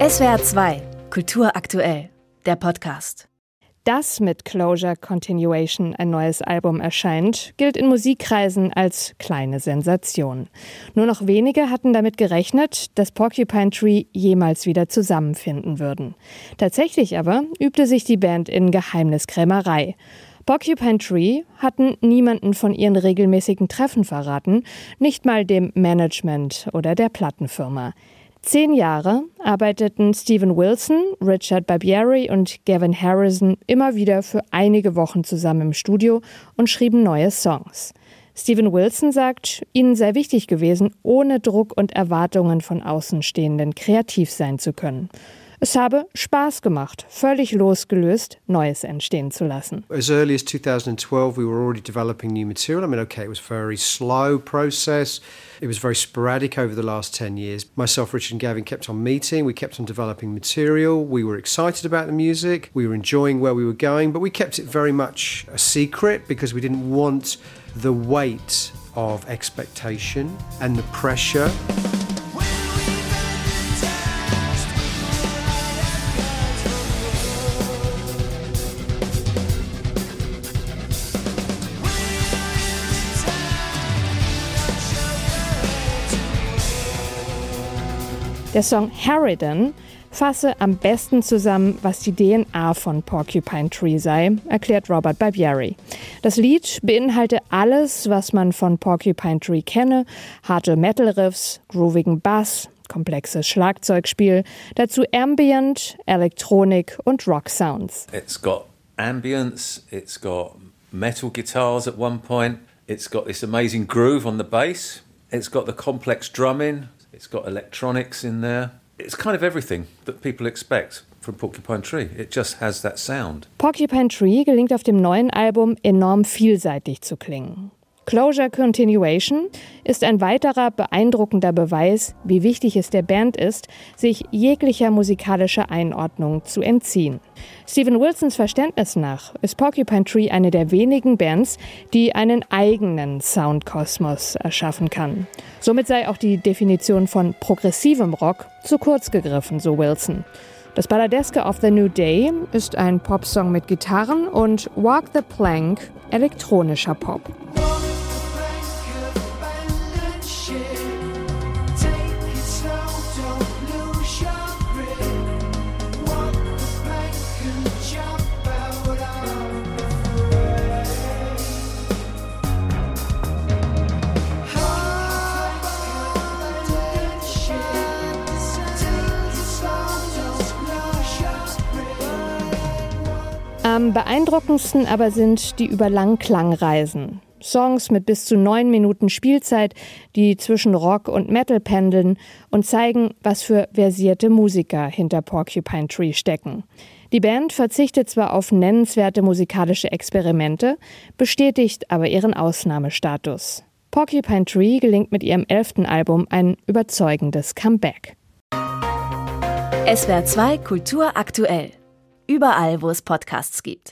SWR 2, Kultur aktuell, der Podcast. Dass mit Closure Continuation ein neues Album erscheint, gilt in Musikkreisen als kleine Sensation. Nur noch wenige hatten damit gerechnet, dass Porcupine Tree jemals wieder zusammenfinden würden. Tatsächlich aber übte sich die Band in Geheimniskrämerei. Porcupine Tree hatten niemanden von ihren regelmäßigen Treffen verraten, nicht mal dem Management oder der Plattenfirma. 10 Jahre arbeiteten Steven Wilson, Richard Barbieri und Gavin Harrison immer wieder für einige Wochen zusammen im Studio und schrieben neue Songs. Steven Wilson sagt, ihnen sei wichtig gewesen, ohne Druck und Erwartungen von Außenstehenden kreativ sein zu können. Es habe Spaß gemacht, völlig losgelöst, Neues entstehen zu lassen. As early as 2012, we were already developing new material. It was a very slow process. It was very sporadic over the last 10 years. Myself, Richard and Gavin kept on meeting. We kept on developing material. We were excited about the music. We were enjoying where we were going, but we kept it very much a secret because we didn't want the weight of expectation and the pressure. Der Song Harridan fasse am besten zusammen, was die DNA von Porcupine Tree sei, erklärt Robert Barbieri. Das Lied beinhalte alles, was man von Porcupine Tree kenne: harte Metal-Riffs, groovigen Bass, komplexes Schlagzeugspiel, dazu Ambient, Elektronik und Rock-Sounds. It's got ambience, it's got metal guitars at one point, it's got this amazing groove on the bass, it's got the complex drumming, it's got electronics in there. It's kind of everything that people expect from Porcupine Tree. It just has that sound. Porcupine Tree gelingt auf dem neuen Album enorm vielseitig zu klingen. Closure Continuation ist ein weiterer beeindruckender Beweis, wie wichtig es der Band ist, sich jeglicher musikalischer Einordnung zu entziehen. Steven Wilsons Verständnis nach ist Porcupine Tree eine der wenigen Bands, die einen eigenen Soundkosmos erschaffen kann. Somit sei auch die Definition von progressivem Rock zu kurz gegriffen, so Wilson. Das Balladeske of the New Day ist ein Popsong mit Gitarren und Walk the Plank elektronischer Pop. Am beeindruckendsten aber sind die überlangen Klangreisen. Songs mit bis zu 9 Minuten Spielzeit, die zwischen Rock und Metal pendeln und zeigen, was für versierte Musiker hinter Porcupine Tree stecken. Die Band verzichtet zwar auf nennenswerte musikalische Experimente, bestätigt aber ihren Ausnahmestatus. Porcupine Tree gelingt mit ihrem 11. Album ein überzeugendes Comeback. SWR 2 Kultur aktuell. Überall, wo es Podcasts gibt.